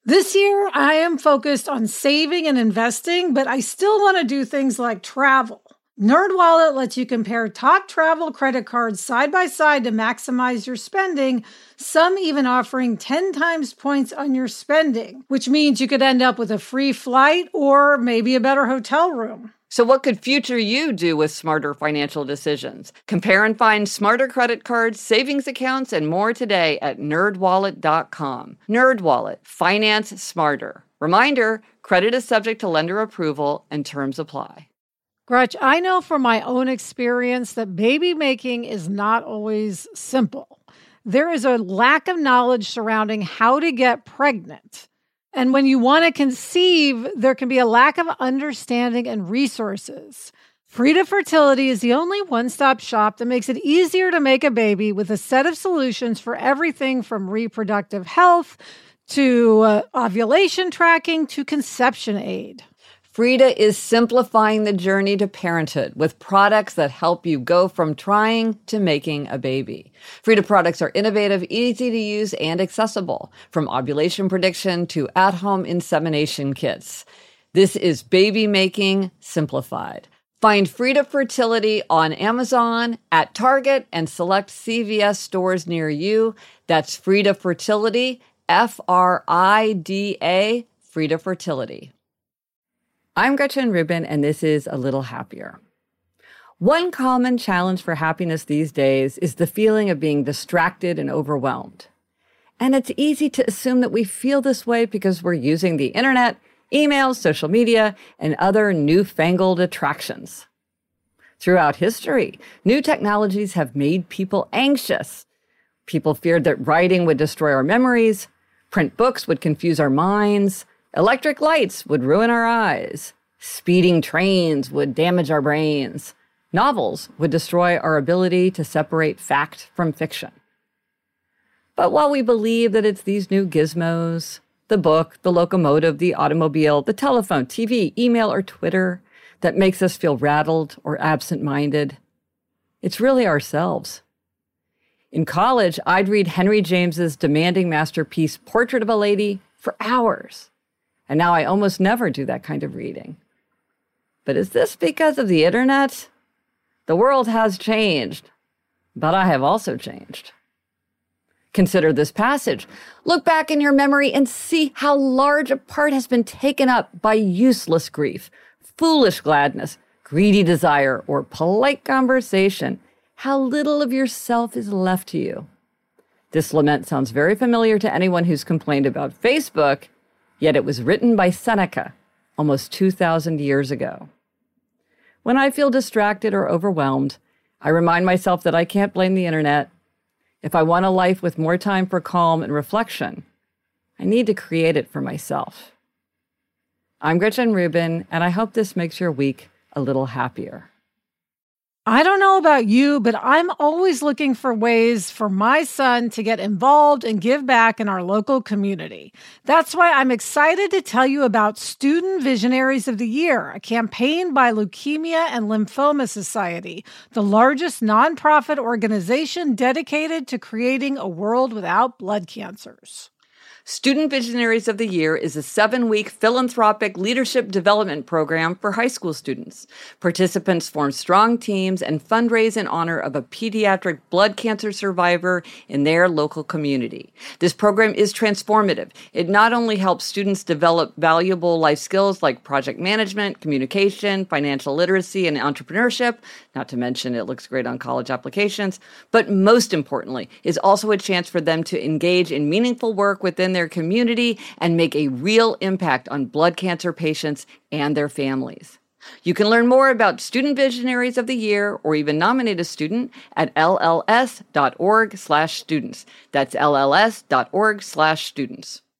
This year, I am focused on saving and investing, but I still want to do things like travel. NerdWallet lets you compare top travel credit cards side by side to maximize your spending, some even offering 10 times points on your spending, which means you could end up with a free flight or maybe a better hotel room. So what could future you do with smarter financial decisions? Compare and find smarter credit cards, savings accounts, and more today at nerdwallet.com. NerdWallet, finance smarter. Reminder, credit is subject to lender approval and terms apply. Gretch, I know from my own experience that baby making is not always simple. There is a lack of knowledge surrounding how to get pregnant. And when you want to conceive, there can be a lack of understanding and resources. Frida Fertility is the only one-stop shop that makes it easier to make a baby with a set of solutions for everything from reproductive health to ovulation tracking to conception aid. Frida is simplifying the journey to parenthood with products that help you go from trying to making a baby. Frida products are innovative, easy to use, and accessible, from ovulation prediction to at-home insemination kits. This is baby making simplified. Find Frida Fertility on Amazon, at Target, and select CVS stores near you. That's Frida Fertility, Frida, Frida Fertility. I'm Gretchen Rubin, and this is A Little Happier. One common challenge for happiness these days is the feeling of being distracted and overwhelmed. And it's easy to assume that we feel this way because we're using the internet, emails, social media, and other newfangled attractions. Throughout history, new technologies have made people anxious. People feared that writing would destroy our memories, print books would confuse our minds, electric lights would ruin our eyes. Speeding trains would damage our brains. Novels would destroy our ability to separate fact from fiction. But while we believe that it's these new gizmos, the book, the locomotive, the automobile, the telephone, TV, email, or Twitter that makes us feel rattled or absent-minded, it's really ourselves. In college, I'd read Henry James's demanding masterpiece, Portrait of a Lady, for hours. And now I almost never do that kind of reading. But is this because of the internet? The world has changed, but I have also changed. Consider this passage. Look back in your memory and see how large a part has been taken up by useless grief, foolish gladness, greedy desire, or polite conversation. How little of yourself is left to you. This lament sounds very familiar to anyone who's complained about Facebook, yet it was written by Seneca almost 2,000 years ago. When I feel distracted or overwhelmed, I remind myself that I can't blame the internet. If I want a life with more time for calm and reflection, I need to create it for myself. I'm Gretchen Rubin, and I hope this makes your week a little happier. I don't know about you, but I'm always looking for ways for my son to get involved and give back in our local community. That's why I'm excited to tell you about Student Visionaries of the Year, a campaign by Leukemia and Lymphoma Society, the largest nonprofit organization dedicated to creating a world without blood cancers. Student Visionaries of the Year is a 7-week philanthropic leadership development program for high school students. Participants form strong teams and fundraise in honor of a pediatric blood cancer survivor in their local community. This program is transformative. It not only helps students develop valuable life skills like project management, communication, financial literacy, and entrepreneurship, not to mention it looks great on college applications, but most importantly, is also a chance for them to engage in meaningful work within their community and make a real impact on blood cancer patients and their families. You can learn more about Student Visionaries of the Year or even nominate a student at lls.org/students. That's lls.org/students.